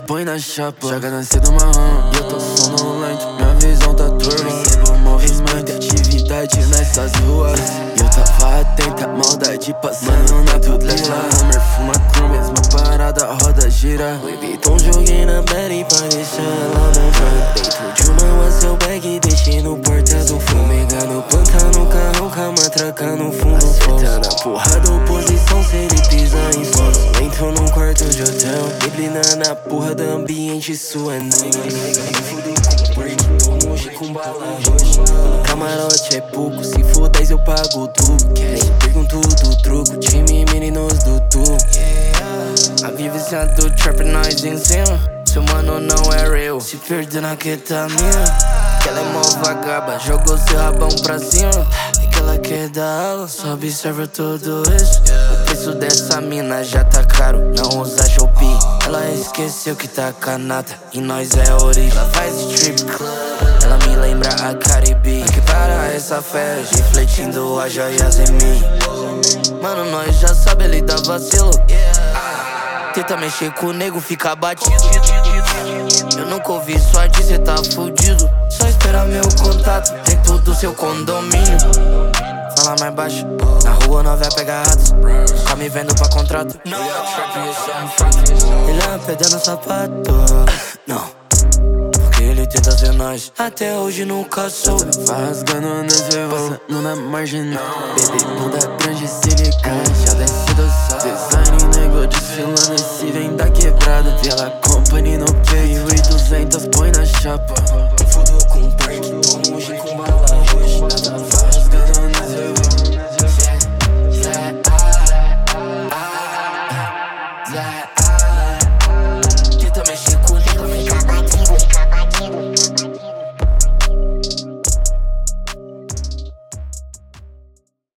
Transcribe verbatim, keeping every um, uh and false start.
põe na chapa. Joga na cedo marrom e eu tô sonolento. Minha visão tá turva. Percebo movimento, atividade nessas ruas. E eu tava atento, a maldade passando na tudo lila. Hammer, fuma cru, mesma parada, roda gira. Então joguei na berry pra deixar ela montar. Dentro de uma rua, seu bag, deixei no porta do fumegando. Planta no carrão, com a matraca no fundo. Acertando a porrada, oposição, se ele pisa em solo. Entro num quarto de hotel, neblina na porra do ambiente, isso é noite. Fudo com break, longe com bala roxa. No camarote é pouco, se for dez eu pago tudo. Nem pergunto do truco, time meninos do tu. A vivência do trap, nós em cima. Seu mano não é real, se perdeu na ketamina. Que ela é mó vagaba, jogou seu rabão pra cima. E que ela quer dar aula, só observa tudo isso. O preço dessa mina já tá caro, não usa Shopee. Ela esqueceu que tá canata e nós é origem. Ela faz strip club, ela me lembra a Caribe. Que para essa festa, refletindo as joias em mim. Mano, nós já sabe, ele dá vacilo. Tenta mexer com o nego, fica batido. Eu nunca ouvi sua dizer, cê tá fudido. Só espera meu contato dentro do seu condomínio. Fala mais baixo, na rua não vai pegar ratos. Nunca me vendo pra contrato. Ele é uma pedra no sapato. Não, porque ele tenta ser nós. Até hoje nunca sou. Vai rasgando nas passando na marginal. Bebê, bunda grande, silicone. Já desce do sol. Design, nego desfilando, esse vem da quebrada. Vela Company no peito e duzentos põe na chapa.